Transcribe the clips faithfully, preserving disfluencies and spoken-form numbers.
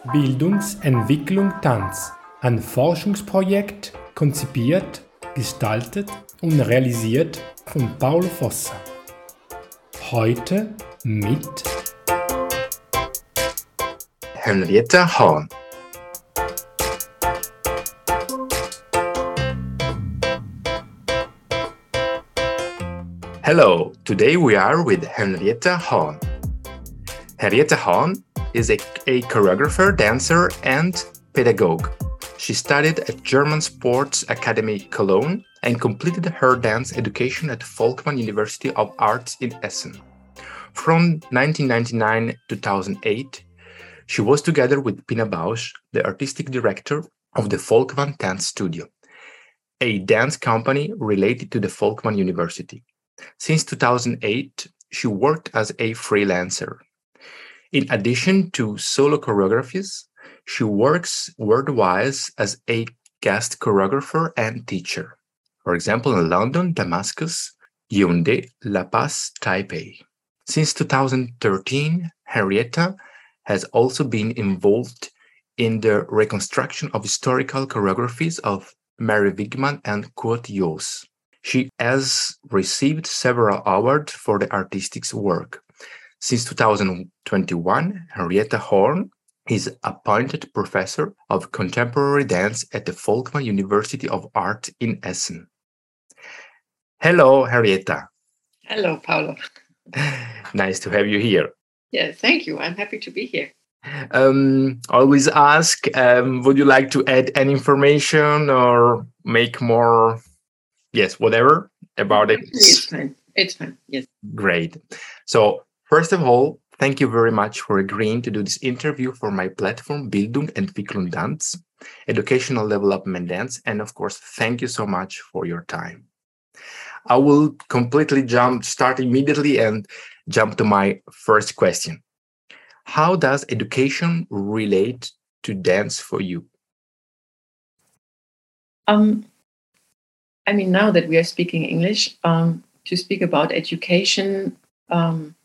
Bildungsentwicklung Tanz, ein Forschungsprojekt konzipiert, gestaltet und realisiert von Paulo Fossa. Heute mit Henrietta Horn. Hello, today we are with Henrietta Horn. Henrietta Horn is a, a choreographer, dancer, and pedagogue. She studied at German Sports Academy Cologne and completed her dance education at Folkman University of Arts in Essen. From nineteen ninety-nine to two thousand eight, she was together with Pina Bausch, the artistic director of the Folkman Dance Studio, a dance company related to the Folkman University. Since two thousand eight, she worked as a freelancer. In addition to solo choreographies, she works worldwide as a guest choreographer and teacher. For example, in London, Damascus, Yaoundé, La Paz, Taipei. Since two thousand thirteen, Henrietta has also been involved in the reconstruction of historical choreographies of Mary Wigman and Kurt Jooss. She has received several awards for the artistic work. Since two thousand twenty-one, Henrietta Horn is appointed professor of contemporary dance at the Folkman University of Art in Essen. Hello, Henrietta. Hello, Paulo. Nice to have you here. Yeah, thank you. I'm happy to be here. Um, always ask, um, would you like to add any information or make more, yes, whatever about it? It's fine. It's fine. Yes. Great. So, first of all, thank you very much for agreeing to do this interview for my platform, Bildungsentwicklung Tanz, Educational Development Dance. And of course, thank you so much for your time. I will completely jump, start immediately and jump to my first question. How does education relate to dance for you? Um, I mean, now that we are speaking English, um, to speak about education, um,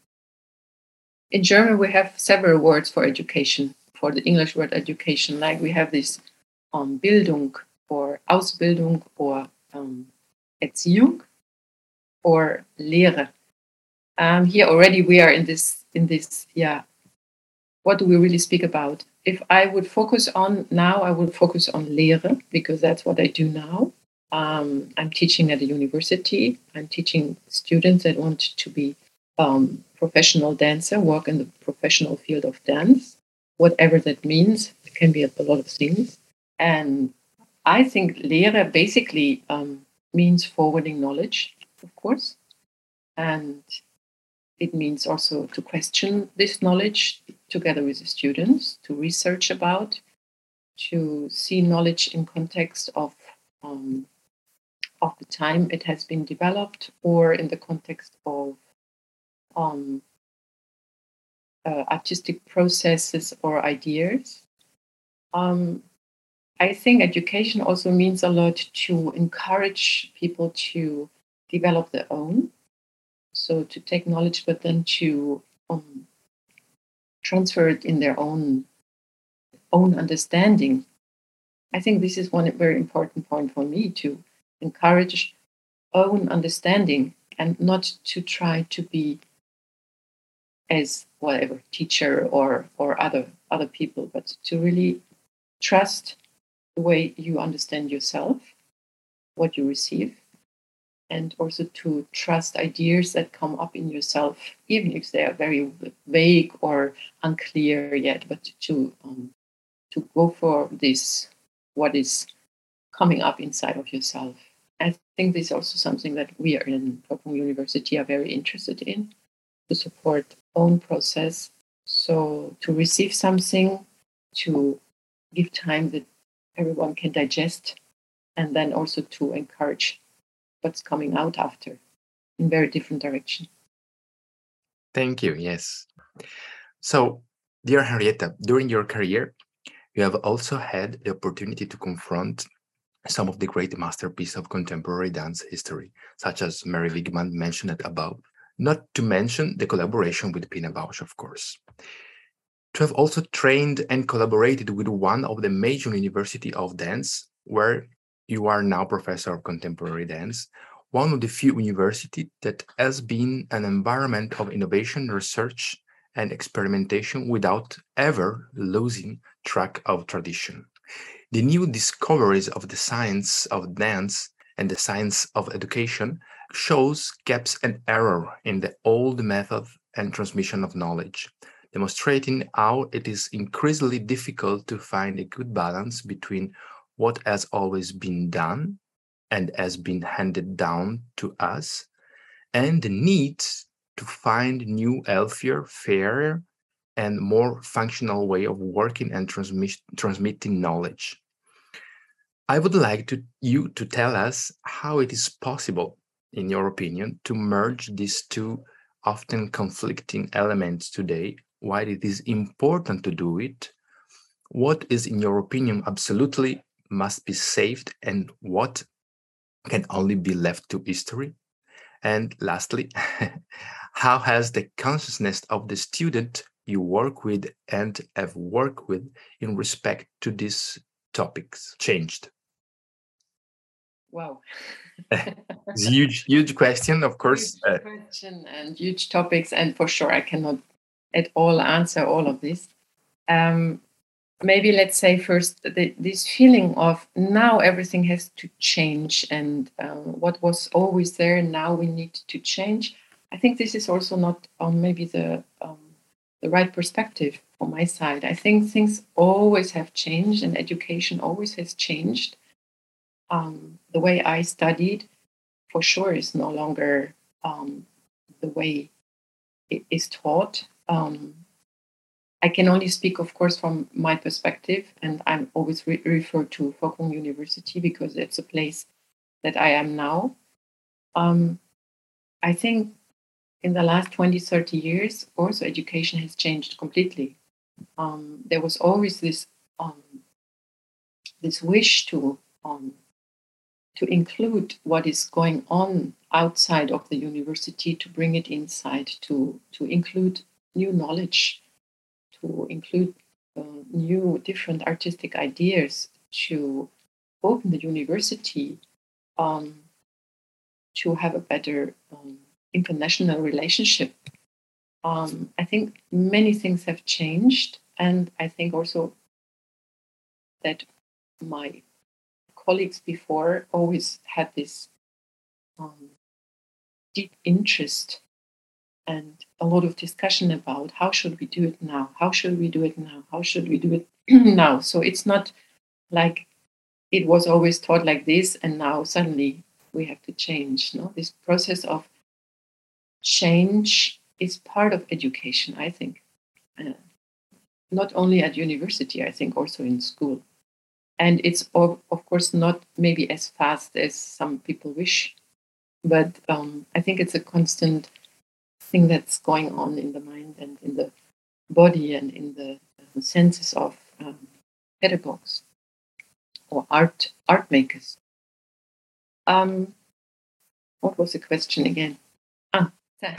in German, we have several words for education, for the English word education. Like we have this um, Bildung or Ausbildung or um, Erziehung or Lehre. Um, here already we are in this, in this, yeah, what do we really speak about? If I would focus on now, I would focus on Lehre because that's what I do now. Um, I'm teaching at a university. I'm teaching students that want to be um, professional dancer, work in the professional field of dance, whatever that means. It can be a lot of things. And I think Lehre basically um, means forwarding knowledge, of course. And it means also to question this knowledge together with the students, to research about, to see knowledge in context of um, of the time it has been developed or in the context of um, uh, artistic processes or ideas. Um, I think education also means a lot to encourage people to develop their own. So to take knowledge, but then to um, transfer it in their own own understanding. I think this is one very important point for me, to encourage own understanding and not to try to be as whatever teacher or or other other people, but to really trust the way you understand yourself, what you receive, and also to trust ideas that come up in yourself, even if they are very vague or unclear yet, but to um, to go for this, what is coming up inside of yourself. I think this is also something that we are in Folkman University are very interested in, to support own process. So to receive something, to give time that everyone can digest, and then also to encourage what's coming out after in very different direction. Thank you. Yes. So, dear Henrietta, during your career, you have also had the opportunity to confront some of the great masterpieces of contemporary dance history, such as Mary Wigman mentioned above, not to mention the collaboration with Pina Bausch, of course. to have also trained and collaborated with one of the major university of dance, where you are now professor of contemporary dance, one of the few university that has been an environment of innovation, research, and experimentation without ever losing track of tradition. The new discoveries of the science of dance and the science of education shows gaps and error in the old method and transmission of knowledge, demonstrating how it is increasingly difficult to find a good balance between what has always been done and has been handed down to us, and the need to find new, healthier, fairer, and more functional way of working and transmit, transmitting knowledge. I would like to, you to tell us how it is possible, in your opinion, to merge these two often conflicting elements today, why it is important to do it, what is, in your opinion, absolutely must be saved, and what can only be left to history. And lastly, how has the consciousness of the student you work with and have worked with in respect to these topics changed? Wow. It's a huge, huge question, of course. Huge question and huge topics, and for sure I cannot at all answer all of this. Um, maybe let's say first the, this feeling of now everything has to change, and um, what was always there now we need to change. I think this is also not um, maybe the um, the right perspective from my side. I think things always have changed, and education always has changed. Um, the way I studied, for sure, is no longer um, the way it is taught. Um, I can only speak, of course, from my perspective, and I'm always re- refer to Folkwang University because it's a place that I am now. Um, I think in the last twenty, thirty years, also education has changed completely. Um, there was always this um, this wish to um, to include what is going on outside of the university, to bring it inside, to to include new knowledge, to include uh, new, different artistic ideas, to open the university, um, to have a better um, international relationship. Um, I think many things have changed, and I think also that my colleagues before always had this um, deep interest and a lot of discussion about how should we do it now? How should we do it now? How should we do it now? So it's not like it was always taught like this, and now suddenly we have to change. No, this process of change is part of education, I think. Uh, not only at university, I think also in school. And it's, of, of course, not maybe as fast as some people wish, but um, I think it's a constant thing that's going on in the mind and in the body and in the, the senses of um, pedagogues or art art makers. Um, what was the question again? Ah,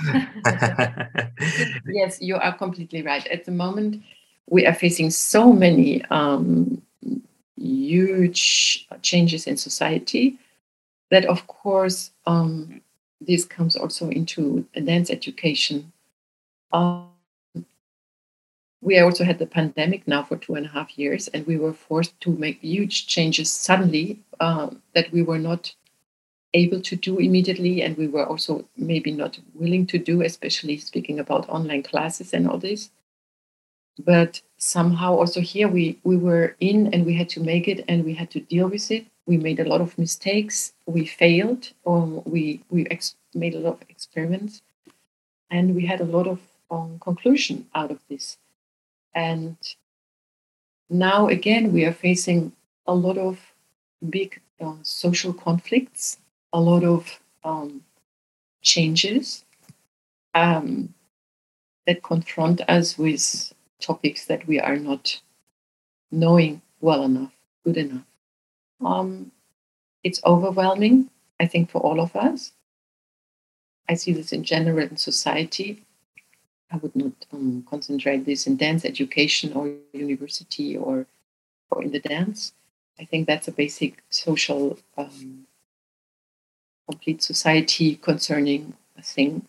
yes, you are completely right. At the moment, we are facing so many um, huge changes in society that, of course, um, this comes also into dance education. Um, we also had the pandemic now for two and a half years, and we were forced to make huge changes suddenly uh, that we were not able to do immediately, and we were also maybe not willing to do, especially speaking about online classes and all this. But somehow also here we, we were in, and we had to make it, and we had to deal with it. We made a lot of mistakes. We failed. Um, we we ex- made a lot of experiments, and we had a lot of um, conclusion out of this. And now again, we are facing a lot of big uh, social conflicts, a lot of um, changes um, that confront us with topics that we are not knowing well enough, good enough. Um, it's overwhelming, I think, for all of us. I see this in general in society. I would not um, concentrate this in dance education or university or or in the dance. I think that's a basic social, um, complete society concerning thing.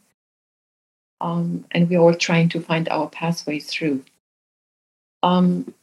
Um, and we're all trying to find our pathway through. Um,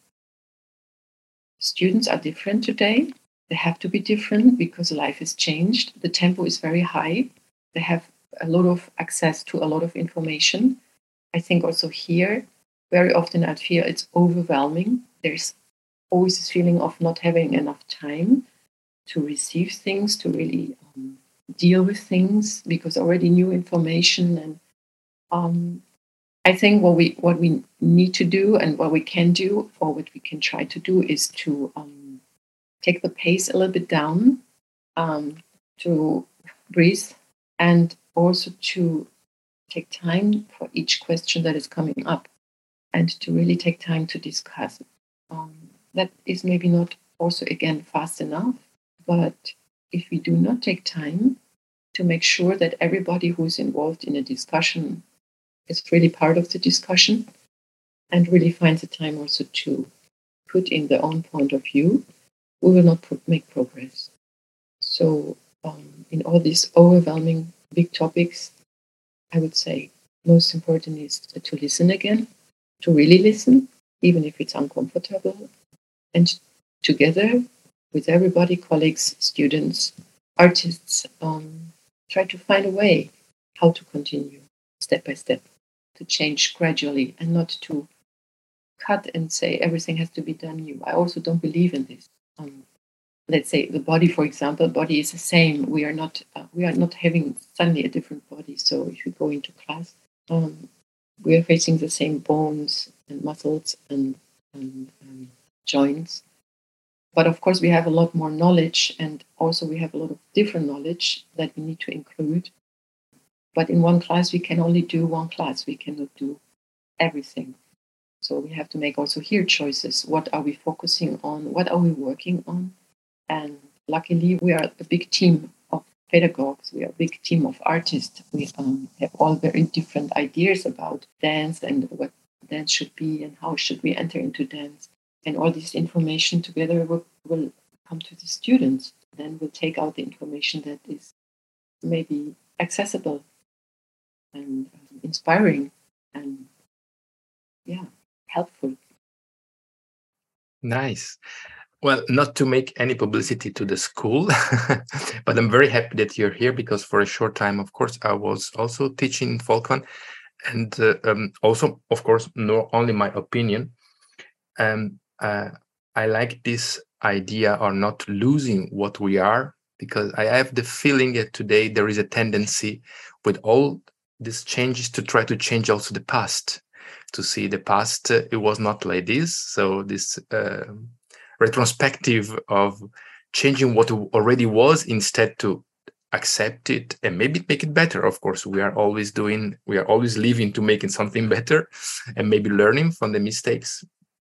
students are different today. They have to be different because life has changed. The tempo is very high. They have a lot of access to a lot of information. I think also here, very often I feel it's overwhelming. There's always this feeling of not having enough time to receive things, to really um, deal with things, because already new information. And um, I think what we what we need to do and what we can do, or what we can try to do, is to um, take the pace a little bit down, um, to breathe, and also to take time for each question that is coming up, and to really take time to discuss. Um, that is maybe not also, again, fast enough, but if we do not take time to make sure that everybody who is involved in a discussion is really part of the discussion and really finds the time also to put in their own point of view, we will not pro- make progress. So um, in all these overwhelming big topics, I would say most important is to listen again, to really listen, even if it's uncomfortable, and together with everybody, colleagues, students, artists, um, try to find a way how to continue step by step, to change gradually and not to cut and say everything has to be done new. I also don't believe in this. Um, let's say the body, for example, body is the same. We are not uh, we are not having suddenly a different body. So if you go into class, um, we are facing the same bones and muscles and, and um, joints. But of course, we have a lot more knowledge, and also we have a lot of different knowledge that we need to include. But in one class, we can only do one class. We cannot do everything. So we have to make also here choices. What are we focusing on? What are we working on? And luckily, we are a big team of pedagogues. We are a big team of artists. We um, have all very different ideas about dance and what dance should be and how should we enter into dance. And all this information together will, will come to the students. Then we'll take out the information that is maybe accessible and um, inspiring and, yeah, helpful. Nice. Well, not to make any publicity to the school, but I'm very happy that you're here, because for a short time, of course, I was also teaching in Folkwang. And uh, um, also, of course, not only my opinion, um, uh, I like this idea of not losing what we are, because I have the feeling that today there is a tendency with all these changes to try to change also the past, to see the past, uh, it was not like this. So this uh, retrospective of changing what already was, instead to accept it and maybe make it better. Of course, we are always doing, we are always living to making something better and maybe learning from the mistakes.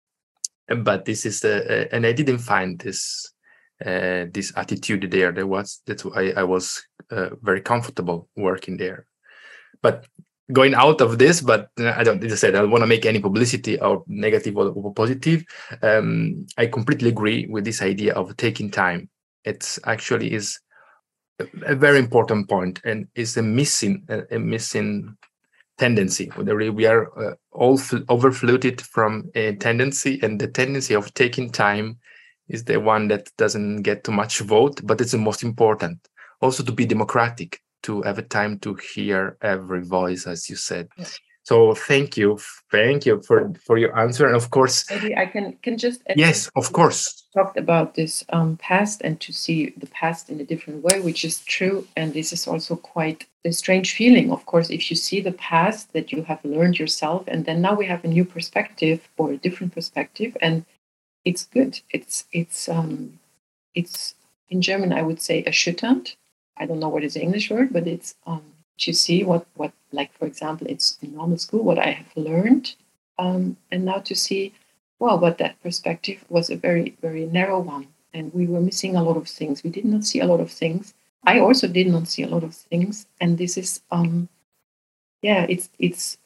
But this is the, uh, and I didn't find this uh, this attitude there. There was, that's why I, I was uh, very comfortable working there. But going out of this, but I don't, as I said, I don't want to make any publicity or negative or, or positive. Um, I completely agree with this idea of taking time. It's actually is a, a very important point, and is a missing a, a missing tendency. We are uh, all overfloated from a tendency, and the tendency of taking time is the one that doesn't get too much vote, but it's the most important. Also to be democratic, to have a time to hear every voice, as you said. Yeah. So thank you, thank you for, for your answer. And of course, maybe I can can just yes, of course, talked about this um, past, and to see the past in a different way, which is true. And this is also quite a strange feeling, of course, if you see the past that you have learned yourself, and then now we have a new perspective or a different perspective, and it's good. It's it's um, it's in German I would say erschütternd. I don't know what is the English word, but it's um, to see what what like for example, it's in normal school what I have learned, um, and now to see, well, but that perspective was a very, very narrow one, and we were missing a lot of things. We did not see a lot of things. I also did not see a lot of things, and this is, um, yeah, it's it's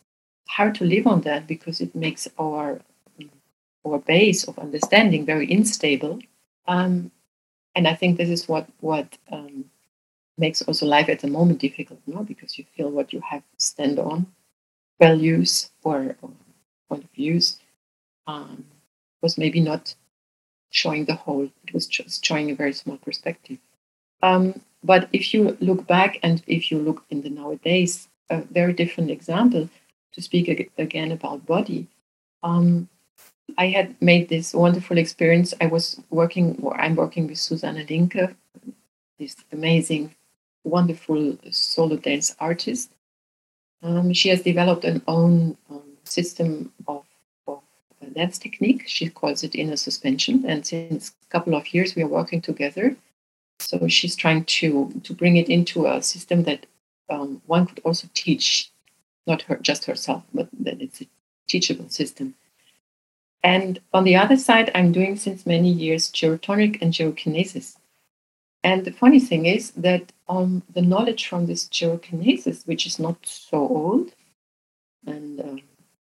hard to live on that because it makes our our base of understanding very unstable. Um, and I think this is what what um, makes also life at the moment difficult, no? Because you feel what you have to stand on, values or, or point of views, um, was maybe not showing the whole. It was just showing a very small perspective. Um, but if you look back and if you look in the nowadays, a very different example to speak ag- again about body. Um, I had made this wonderful experience. I was working, or I'm working with Susanne Linke, this amazing, wonderful solo dance artist. Um, she has developed an own um, system of, of dance technique. She calls it inner suspension. And since a couple of years, we are working together. So she's trying to, to bring it into a system that um, one could also teach, not her, just herself, but that it's a teachable system. And on the other side, I'm doing since many years gyrotonic and gyrokinesis. And the funny thing is that um, the knowledge from this gyrokinesis, which is not so old, and um,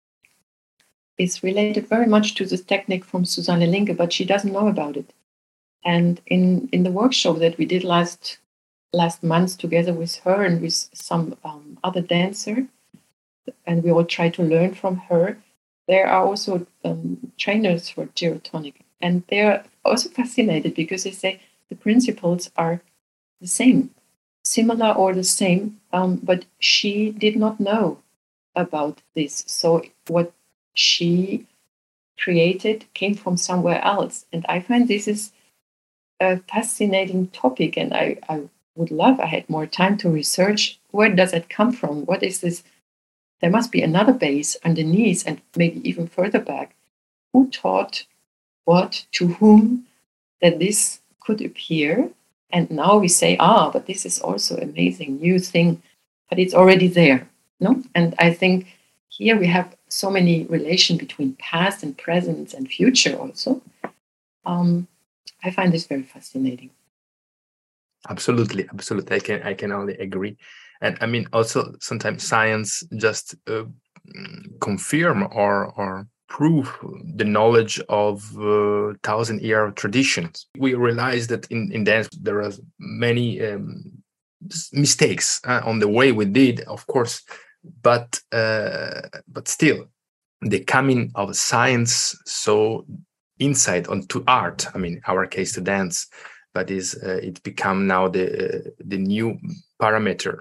is related very much to this technique from Susanne Linke, but she doesn't know about it. And in, in the workshop that we did last last month together with her and with some um, other dancer, and we all try to learn from her, there are also um, trainers for gyrotonic. And they're also fascinated because they say the principles are the same, similar or the same, um, but she did not know about this. So what she created came from somewhere else. And I find this is a fascinating topic, and I, I would love, I had more time to research, where does it come from? What is this? There must be another base underneath and maybe even further back. Who taught what to whom that this could appear? And now we say, ah, but this is also an amazing new thing, but it's already there. No? And I think here we have so many relation between past and present and future also. Um, I find this very fascinating. Absolutely, absolutely. I can I can only agree. And I mean, also sometimes science just uh, confirm or or prove the knowledge of uh, thousand year traditions. We realize that in, in dance there are many um, mistakes uh, on the way we did, of course, but uh, but still the coming of science so insight onto art. I mean, our case to dance, but is uh, it become now the uh, the new parameter.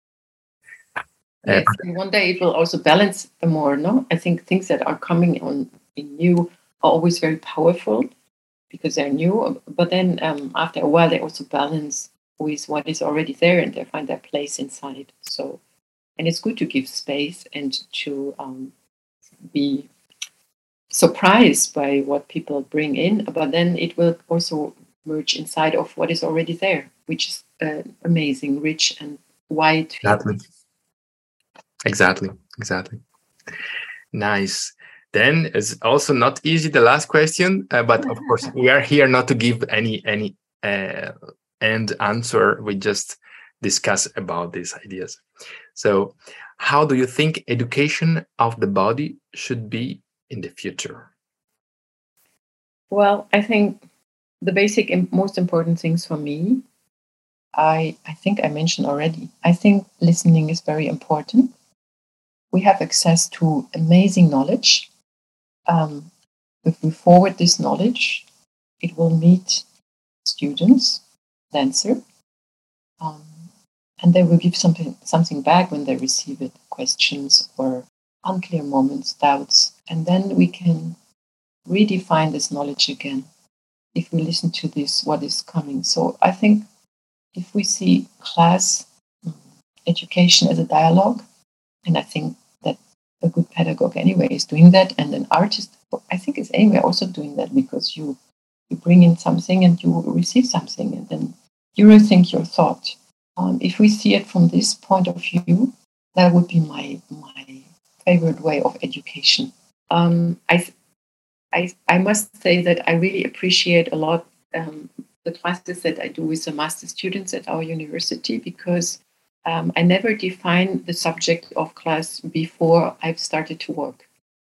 Yes, and one day it will also balance more, no? I think things that are coming on in new are always very powerful because they're new, but then um, after a while they also balance with what is already there and they find their place inside. So, and it's good to give space and to um, be surprised by what people bring in, but then it will also merge inside of what is already there, which is uh, amazing, rich and wide. Exactly. Exactly. Exactly. Nice. Then it's also not easy, the last question, uh, but of course we are here not to give any any uh, end answer. We just discuss about these ideas. So how do you think education of the body should be in the future? Well, I think the basic and most important things for me, I, I think I mentioned already. I think listening is very important. We have access to amazing knowledge. Um, if we forward this knowledge, it will meet students, dancer, um, and they will give something something back when they receive it, questions or unclear moments, doubts, and then we can redefine this knowledge again if we listen to this, what is coming. So I think if we see class um, education as a dialogue, and I think that a good pedagogue anyway is doing that, and an artist, I think is anyway also doing that because you you bring in something and you receive something, and then you rethink your thought. Um, if we see it from this point of view, that would be my my favorite way of education. Um, I, I I must say that I really appreciate a lot um, the classes that I do with the master students at our university because Um, I never define the subject of class before I've started to work.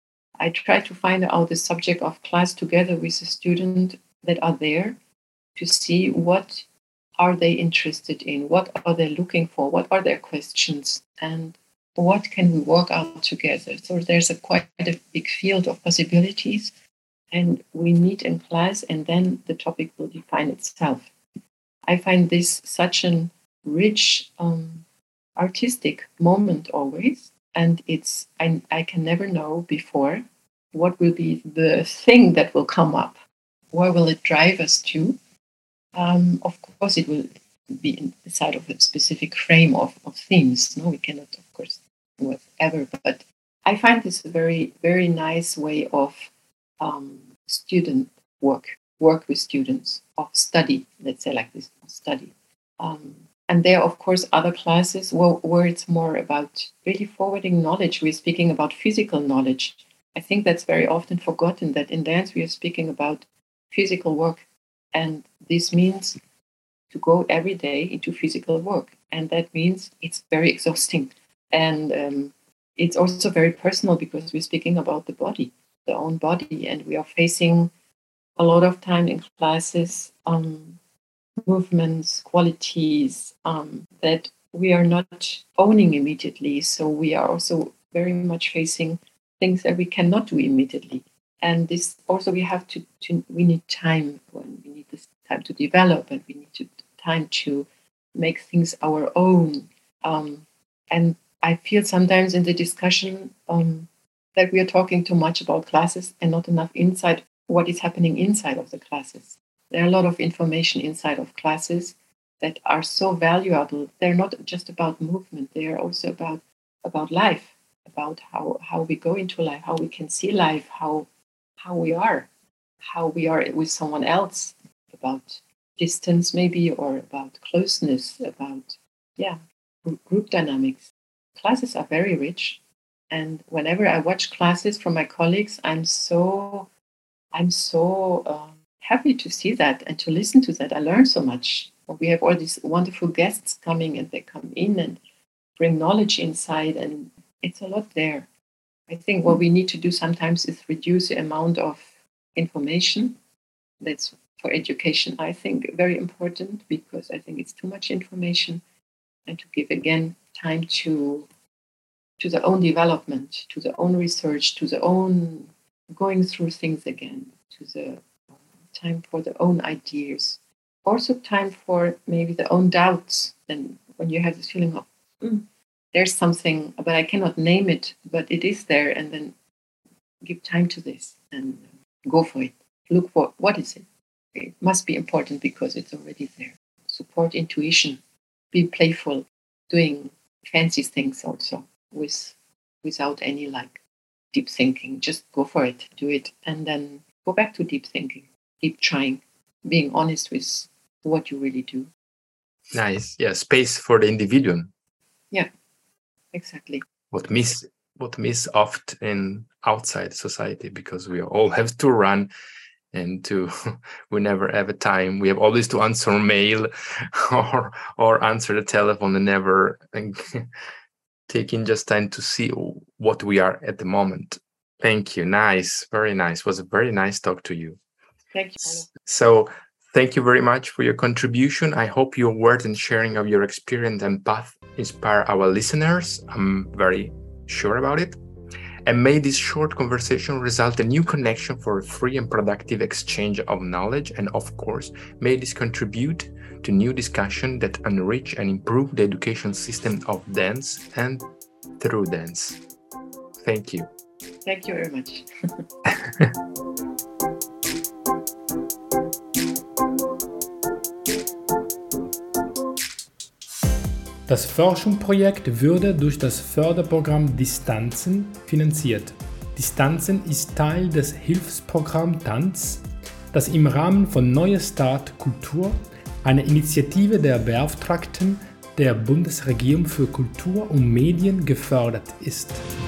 I try to find out the subject of class together with the student that are there to see what are they interested in, what are they looking for, what are their questions, and what can we work out together. So there's a quite a big field of possibilities, and we meet in class, and then the topic will define itself. I find this such an rich um, artistic moment always, and it's I, I can never know before what will be the thing that will come up. Where will it drive us to? Um, of course, it will be inside of a specific frame of, of themes. No, we cannot, of course, whatever. But I find this a very, very nice way of um, student work, work with students, of study, let's say like this, study. Um, and there are, of course, other classes where, where it's more about really forwarding knowledge. We're speaking about physical knowledge. I think that's very often forgotten, that in dance we are speaking about physical work. And this means to go every day into physical work. And that means it's very exhausting. And um, it's also very personal because we're speaking about the body, the own body. And we are facing a lot of time in classes, um, movements, qualities um, that we are not owning immediately. So we are also very much facing things that we cannot do immediately. And this also we have to, to we need time when we need this time to develop, and we need to, time to make things our own. Um, and I feel sometimes in the discussion um, that we are talking too much about classes and not enough inside what is happening inside of the classes. There are a lot of information inside of classes that are so valuable. They're not just about movement. They are also about about life, about how, how we go into life, how we can see life, how how we are, how we are with someone else, about distance maybe, or about closeness, about, yeah, group dynamics. Classes are very rich. And whenever I watch classes from my colleagues, I'm so, I'm so uh, happy to see that and to listen to that. I learn so much. We have all these wonderful guests coming, and they come in and bring knowledge inside, and it's a lot there. I think what we need to do sometimes is reduce the amount of information. That's for education, I think, very important, because I think it's too much information, and to give again time to to the own development, to the own research, to the own going through things again, to the time for the own ideas. Also time for maybe the own doubts. And when you have this feeling of, mm, there's something, but I cannot name it, but it is there. And then give time to this and go for it. Look for, what is it? It must be important because it's already there. Support intuition. Be playful. Doing fancy things also with without any like deep thinking. Just go for it. Do it. And then go back to deep thinking. Keep trying. Being honest with what you really do. Nice. Yeah, space for the individual. Yeah. Exactly. What miss what miss oft in outside society, because we all have to run and to we never have a time. We have always to answer mail or or answer the telephone, and never and taking just time to see what we are at the moment. Thank you. Nice. Very nice. It was a very nice talk to you. Thank you. So thank you very much for your contribution. I hope your words and sharing of your experience and path inspire our listeners. I'm very sure about it. And may this short conversation result in a new connection for a free and productive exchange of knowledge. And of course, may this contribute to new discussion that enrich and improve the education system of dance and through dance. Thank you. Thank you very much. Das Forschungsprojekt würde durch das Förderprogramm Distanzen finanziert. Distanzen ist Teil des Hilfsprogramms Tanz, das im Rahmen von Neue Start Kultur, eine Initiative der Beauftragten der Bundesregierung für Kultur und Medien, gefördert ist.